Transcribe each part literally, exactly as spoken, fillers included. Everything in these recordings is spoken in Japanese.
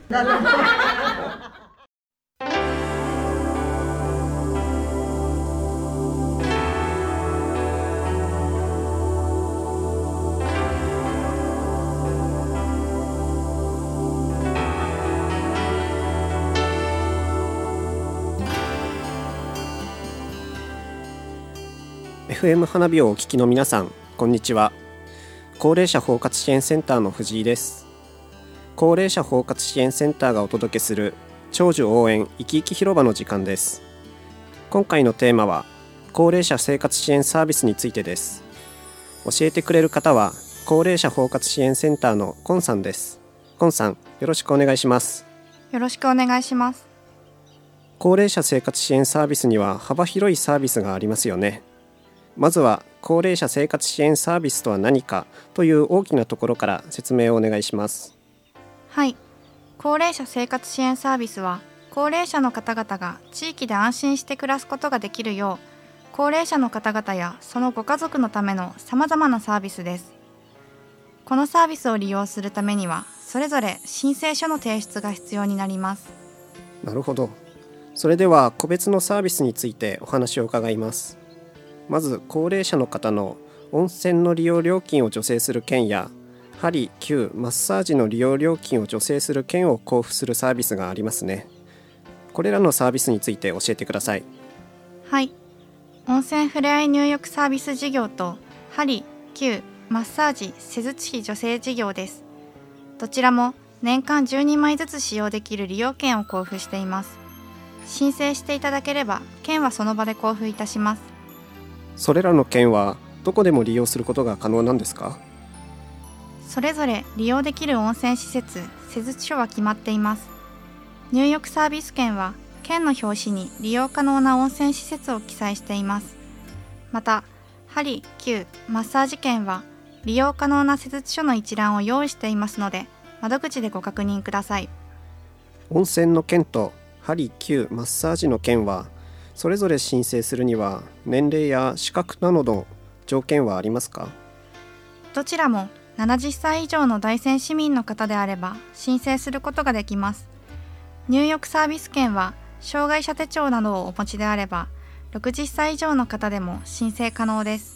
エフエム 花火をお聞きの皆さん、こんにちは。高齢者包括支援センターの藤井です。高齢者包括支援センターがお届けする長寿応援いきいき広場の時間です。今回のテーマは高齢者生活支援サービスについてです。教えてくれる方は高齢者包括支援センターのコンさんです。コンさん、よろしくお願いします。 よろしくお願いします。 高齢者生活支援サービスには幅広いサービスがありますよね。まずは高齢者生活支援サービスとは何かという大きなところから説明をお願いします。 はい、高齢者生活支援サービスは高齢者の方々が地域で安心して暮らすことができるよう、高齢者の方々やそのご家族のためのさまざまなサービスです。このサービスを利用するためにはそれぞれ申請書の提出が必要になります。 なるほど。それでは個別のサービスについてお話を伺います。まず高齢者の方の温泉の利用料金を助成する券や鍼・灸・マッサージの利用料金を助成する券を交付するサービスがありますね。これらのサービスについて教えてください。 はい、温泉ふれあい入浴サービス事業と鍼・灸・マッサージ・施術費助成事業です。どちらも年間じゅうにまいずつ使用できる利用券を交付しています。申請していただければ券はその場で交付いたします。 それらの券はどこでも利用することが可能なんですか？ それぞれ利用できる温泉施設、施術所は決まっています。入浴サービス券は券の表紙に利用可能な温泉施設を記載しています。また、鍼・灸・マッサージ券は利用可能な施術所の一覧を用意していますので、窓口でご確認ください。 温泉の券と鍼・灸・マッサージの券はそれぞれ申請するには年齢や資格などの条件はありますか？ どちらもななじゅっさい以上の大仙市民の方であれば申請することができます。入浴サービス券は障害者手帳などをお持ちであればろくじゅっさい以上の方でも申請可能です。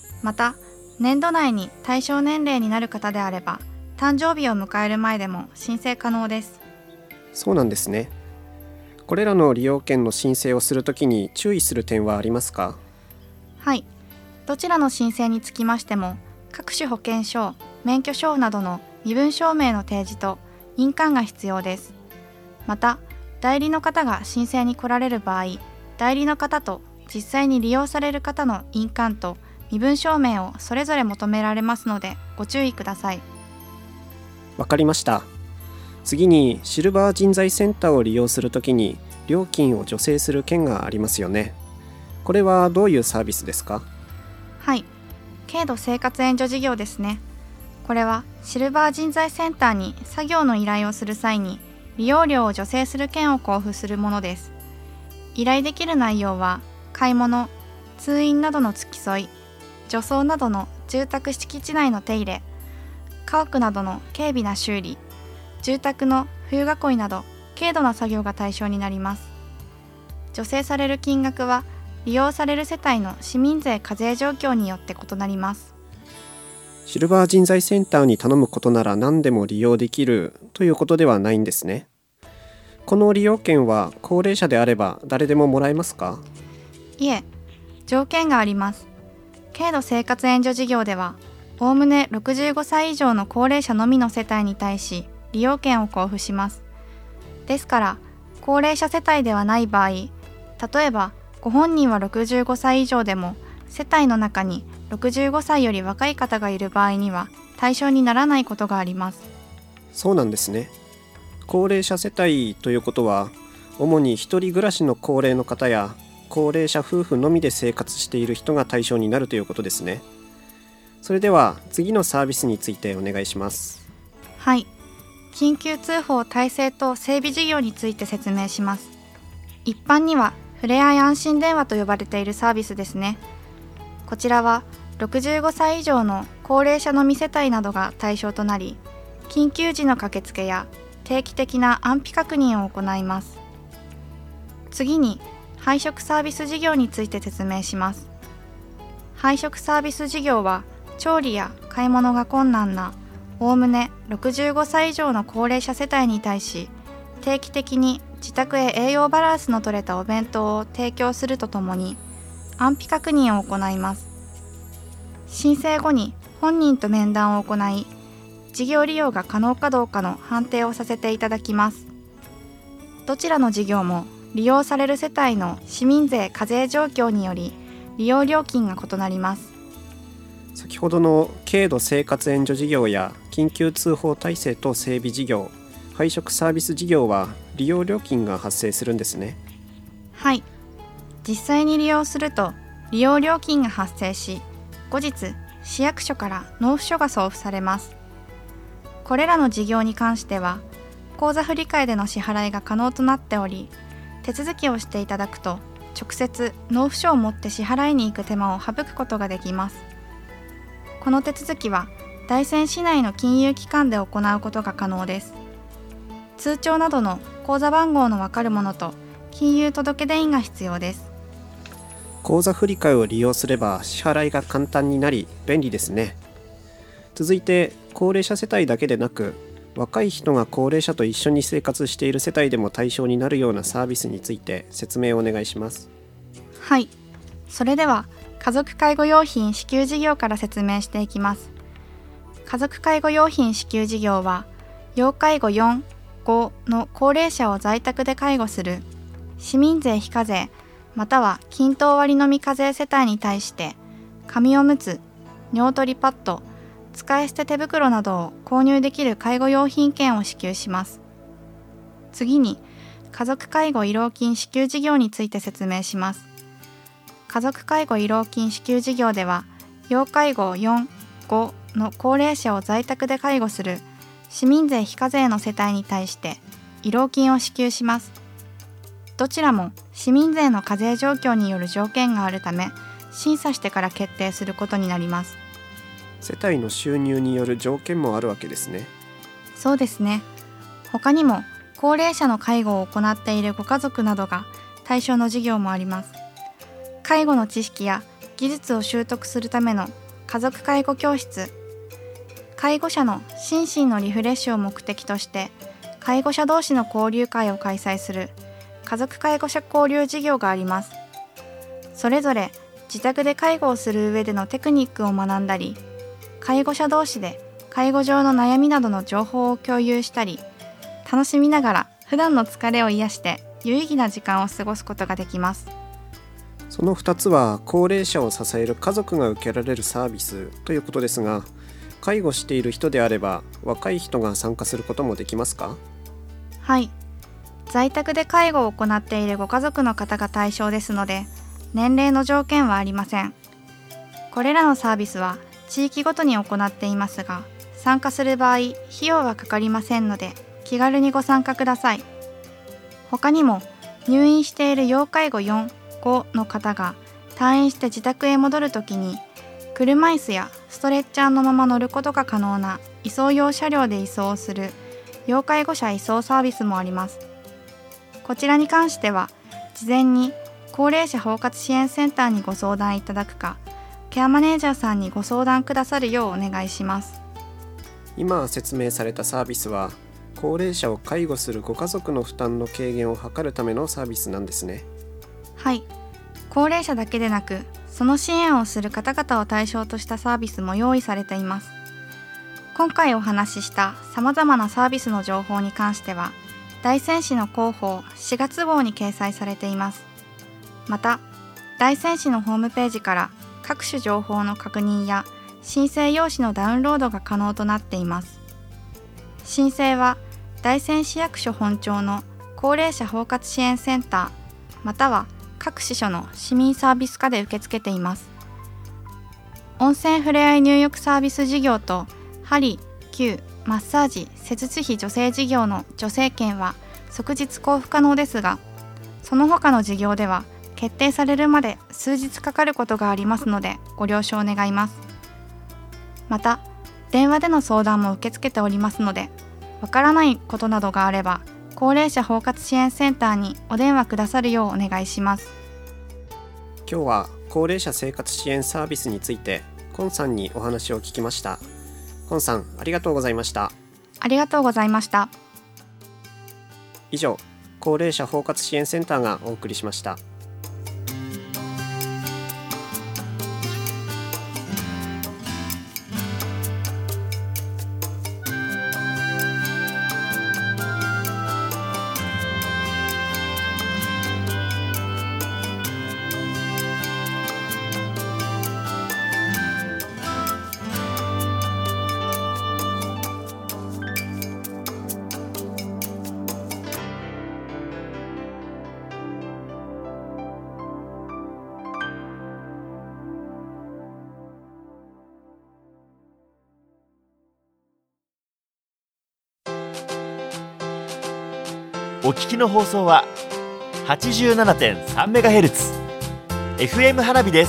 また、年度内に対象年齢になる方であれば誕生日を迎える前でも申請可能です。 そうなんですね。これらの利用券の申請をするときに注意する点はありますか？ はい、どちらの申請につきましても各種保険証、免許証などの身分証明の提示と印鑑が必要です。また、代理の方が申請に来られる場合、代理の方と実際に利用される方の印鑑と身分証明をそれぞれ求められますのでご注意ください。 わかりました。次にシルバー人材センターを利用するときに料金を助成する券がありますよね。これはどういうサービスですか？ はい、軽度生活援助事業ですね。これはシルバー人材センターに作業の依頼をする際に利用料を助成する券を交付するものです。依頼できる内容は買い物、通院などの付き添い、除草などの住宅敷地内の手入れ、家屋などの軽微な修理、住宅の冬囲いなど軽度な作業が対象になります。助成される金額は利用される世帯の市民税課税状況によって異なります。 シルバー人材センターに頼むことなら何でも利用できるということではないんですね。この利用券は高齢者であれば誰でももらえますか？ いえ、条件があります。軽度生活援助事業ではおおむねろくじゅうごさい以上の高齢者のみの世帯に対し利用券を交付します。ですから、高齢者世帯ではない場合、例えばご本人はろくじゅうごさい以上でも世帯の中にろくじゅうごさいより若い方がいる場合には対象にならないことがあります。 そうなんですね。高齢者世帯ということは、主に一人暮らしの高齢の方や高齢者夫婦のみで生活している人が対象になるということですね。それでは次のサービスについてお願いします。 はい、緊急通報体制と整備事業について説明します。一般にはふれあい安心電話と呼ばれているサービスですね。こちらはろくじゅうごさい以上の高齢者のみ世帯などが対象となり、緊急時の駆けつけや定期的な安否確認を行います。次に配食サービス事業について説明します。配食サービス事業は調理や買い物が困難なおおむねろくじゅうごさい以上の高齢者世帯に対し、定期的に自宅へ栄養バランスの取れたお弁当を提供するとともに安否確認を行います。申請後に本人と面談を行い、事業利用が可能かどうかの判定をさせていただきます。どちらの事業も利用される世帯の市民税課税状況により利用料金が異なります。 先ほどの軽度生活援助事業や緊急通報体制等整備事業、配食サービス事業は利用料金が発生するんですね。 はい、実際に利用すると利用料金が発生し、後日市役所から納付書が送付されます。これらの事業に関しては口座振替での支払いが可能となっており、手続きをしていただくと直接納付書を持って支払いに行く手間を省くことができます。この手続きは大仙市内の金融機関で行うことが可能です。通帳などの口座番号のわかるものと金融届出印が必要です。 口座振替を利用すれば支払いが簡単になり便利ですね。続いて高齢者世帯だけでなく、若い人が高齢者と一緒に生活している世帯でも対象になるようなサービスについて説明をお願いします。 はい、それでは家族介護用品支給事業から説明していきます。家族介護用品支給事業は要介護よん、ごの高齢者を在宅で介護する市民税非課税または均等割のみ課税世帯に対して、紙おむつ、尿取りパッド、使い捨て手袋などを購入できる介護用品券を支給します。次に家族介護慰労金支給事業について説明します。家族介護慰労金支給事業では要介護よん、ごの高齢者を在宅で介護する市民税非課税の世帯に対して慰労金を支給します。どちらも市民税の課税状況による条件があるため、審査してから決定することになります。 世帯の収入による条件もあるわけですね。 そうですね。他にも高齢者の介護を行っているご家族などが対象の事業もあります。介護の知識や技術を習得するための家族介護教室、介護者の心身のリフレッシュを目的として介護者同士の交流会を開催する家族介護者交流事業があります。それぞれ自宅で介護をする上でのテクニックを学んだり、介護者同士で介護上の悩みなどの情報を共有したり、楽しみながら普段の疲れを癒して有意義な時間を過ごすことができます。 そのふたつは高齢者を支える家族が受けられるサービスということですが、介護している人であれば若い人が参加することもできますか？ はい、在宅で介護を行っているご家族の方が対象ですので、年齢の条件はありません。これらのサービスは地域ごとに行っていますが、参加する場合費用はかかりませんので気軽にご参加ください。他にも入院している要介護よん、ごの方が退院して自宅へ戻るときに車椅子やストレッチャーのまま乗ることが可能な移送用車両で移送をする要介護者移送サービスもあります。こちらに関しては事前に高齢者包括支援センターにご相談いただくか、ケアマネージャーさんにご相談くださるようお願いします。 今説明されたサービスは高齢者を介護するご家族の負担の軽減を図るためのサービスなんですね。 はい、高齢者だけでなくその支援をする方々を対象としたサービスも用意されています。今回お話ししたさまざまなサービスの情報に関しては大仙市の広報しがつ号に掲載されています。また大仙市のホームページから各種情報の確認や申請用紙のダウンロードが可能となっています。申請は大仙市役所本庁の高齢者包括支援センターまたは各支所の市民サービス課で受け付けています。温泉ふれあい入浴サービス事業と鍼、灸、マッサージ、施術費助成事業の助成券は即日交付可能ですが、その他の事業では決定されるまで数日かかることがありますのでご了承願います。また電話での相談も受け付けておりますので、 わからないことなどがあれば高齢者包括支援センターにお電話くださるようお願いします。 今日は高齢者生活支援サービスについてコンさんにお話を聞きました。コンさん、ありがとうございました。 ありがとうございました。 以上、高齢者包括支援センターがお送りしました。 お聞きの放送は はちじゅうななてんさんメガヘルツ エフエム 花火です。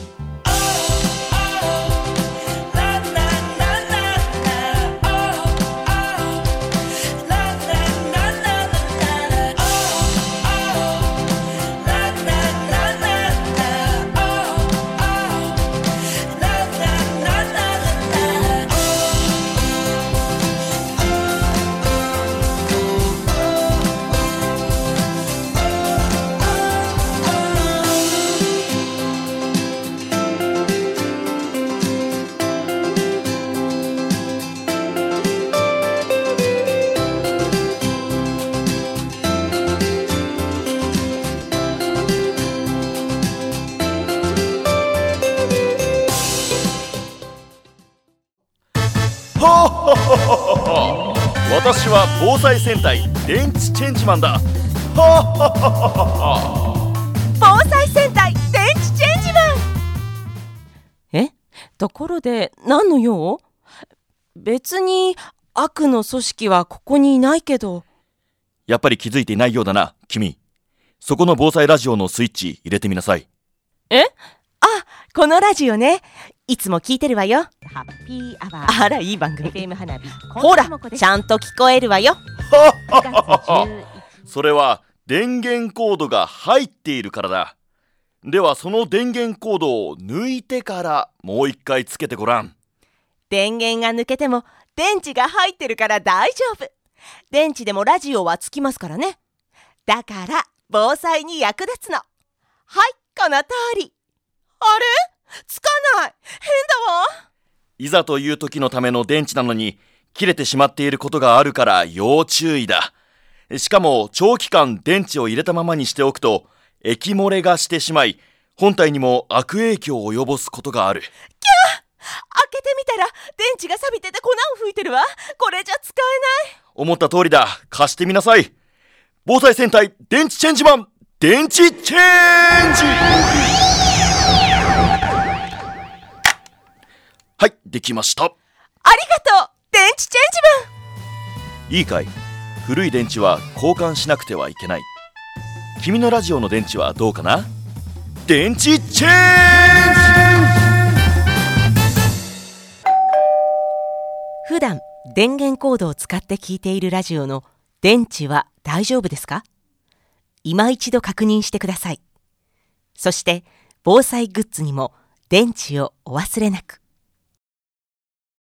私は防災戦隊電池チェンジマンだ。 防災戦隊電池チェンジマン。え、ところで何の用？別に悪の組織はここにいないけど。 やっぱり気づいていないようだな、君。そこの防災ラジオのスイッチ入れてみなさい。 え？あ、このラジオね。いつも聞いてるわよ。ハッピーアワー。あら、いい番組。エフエム 花火。ほら、ちゃんと聞こえるわよ。 それは電源コードが入っているからだ。ではその電源コードを抜いてからもう一回つけてごらん。 電源が抜けても電池が入ってるから大丈夫。電池でもラジオはつきますからね。だから防災に役立つの。はい、この通り。あれ？つかない。変だわ。 いざという時のための電池なのに切れてしまっていることがあるから要注意だ。しかも長期間電池を入れたままにしておくと液漏れがしてしまい本体にも悪影響を及ぼすことがある。キャー！開けてみたら電池が錆びてて粉を吹いてるわ。これじゃ使えない。 思った通りだ。貸してみなさい。防災戦隊電池チェンジマン、電池チェンジ。はい、できました。ありがとう、電池チェンジマン。 いいかい、古い電池は交換しなくてはいけない。君のラジオの電池はどうかな？電池チェンジ。 普段電源コードを使って聞いているラジオの電池は大丈夫ですか？今一度確認してください。そして防災グッズにも電池をお忘れなく。